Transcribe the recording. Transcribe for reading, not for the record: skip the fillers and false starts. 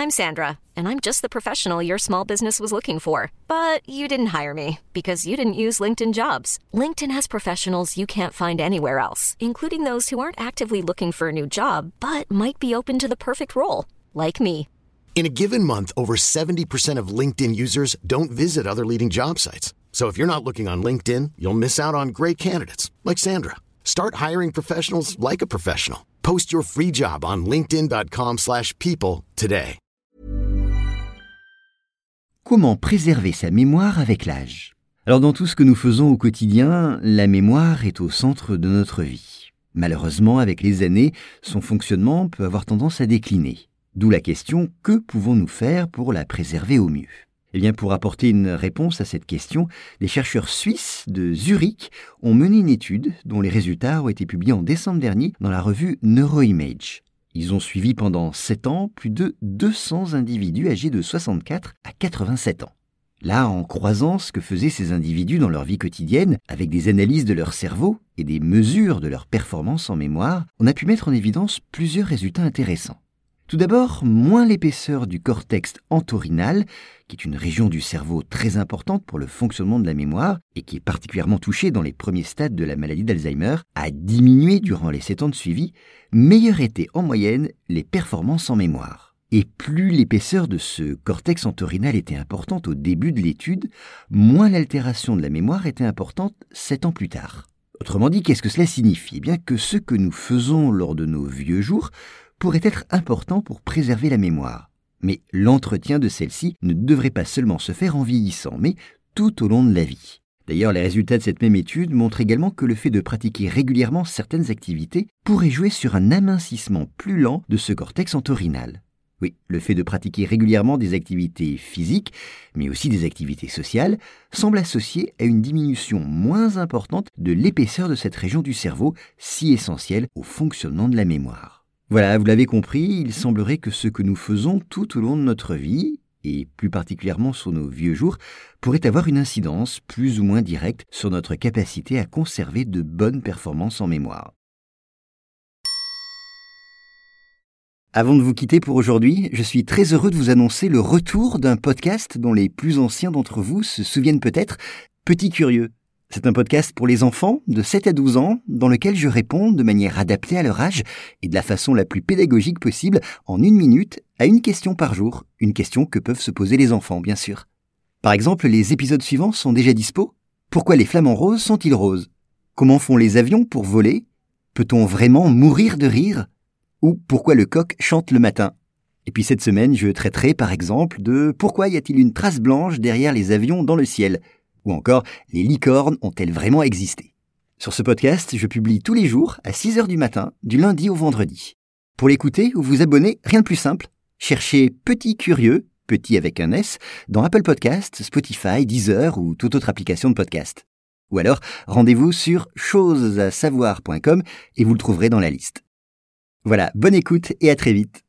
I'm Sandra, and I'm just the professional your small business was looking for. But you didn't hire me because you didn't use LinkedIn Jobs. LinkedIn has professionals you can't find anywhere else, including those who aren't actively looking for a new job, but might be open to the perfect role, like me. In a given month, over 70% of LinkedIn users don't visit other leading job sites. So if you're not looking on LinkedIn, you'll miss out on great candidates like Sandra. Start hiring professionals like a professional. Post your free job on linkedin.com/people today. Comment préserver sa mémoire avec l'âge ? Alors dans tout ce que nous faisons au quotidien, la mémoire est au centre de notre vie. Malheureusement, avec les années, son fonctionnement peut avoir tendance à décliner. D'où la question, que pouvons-nous faire pour la préserver au mieux ? Eh bien, pour apporter une réponse à cette question, des chercheurs suisses de Zurich ont mené une étude dont les résultats ont été publiés en décembre dernier dans la revue Neuroimage. Ils ont suivi pendant 7 ans plus de 200 individus âgés de 64 à 87 ans. Là, en croisant ce que faisaient ces individus dans leur vie quotidienne, avec des analyses de leur cerveau et des mesures de leur performance en mémoire, on a pu mettre en évidence plusieurs résultats intéressants. Tout d'abord, moins l'épaisseur du cortex entorhinal, qui est une région du cerveau très importante pour le fonctionnement de la mémoire et qui est particulièrement touchée dans les premiers stades de la maladie d'Alzheimer, a diminué durant les 7 ans de suivi, meilleures étaient en moyenne les performances en mémoire. Et plus l'épaisseur de ce cortex entorhinal était importante au début de l'étude, moins l'altération de la mémoire était importante 7 ans plus tard. Autrement dit, qu'est-ce que cela signifie ? Eh bien que ce que nous faisons lors de nos vieux jours pourrait être important pour préserver la mémoire. Mais l'entretien de celle-ci ne devrait pas seulement se faire en vieillissant, mais tout au long de la vie. D'ailleurs, les résultats de cette même étude montrent également que le fait de pratiquer régulièrement certaines activités pourrait jouer sur un amincissement plus lent de ce cortex entorhinal. Oui, le fait de pratiquer régulièrement des activités physiques, mais aussi des activités sociales, semble associé à une diminution moins importante de l'épaisseur de cette région du cerveau, si essentielle au fonctionnement de la mémoire. Voilà, vous l'avez compris, il semblerait que ce que nous faisons tout au long de notre vie, et plus particulièrement sur nos vieux jours, pourrait avoir une incidence plus ou moins directe sur notre capacité à conserver de bonnes performances en mémoire. Avant de vous quitter pour aujourd'hui, je suis très heureux de vous annoncer le retour d'un podcast dont les plus anciens d'entre vous se souviennent peut-être, Petit Curieux. C'est un podcast pour les enfants de 7 à 12 ans dans lequel je réponds de manière adaptée à leur âge et de la façon la plus pédagogique possible en 1 minute à une question par jour, une question que peuvent se poser les enfants bien sûr. Par exemple, les épisodes suivants sont déjà dispo. Pourquoi les flamants roses sont-ils roses ? Comment font les avions pour voler ? Peut-on vraiment mourir de rire ? Ou pourquoi le coq chante le matin ? Et puis cette semaine, je traiterai par exemple de pourquoi y a-t-il une trace blanche derrière les avions dans le ciel ? Ou encore, les licornes ont-elles vraiment existé ? Sur ce podcast, je publie tous les jours à 6h du matin, du lundi au vendredi. Pour l'écouter ou vous abonner, rien de plus simple. Cherchez Petit Curieux, petit avec un S, dans Apple Podcasts, Spotify, Deezer ou toute autre application de podcast. Ou alors, rendez-vous sur chosesasavoir.com et vous le trouverez dans la liste. Voilà, bonne écoute et à très vite.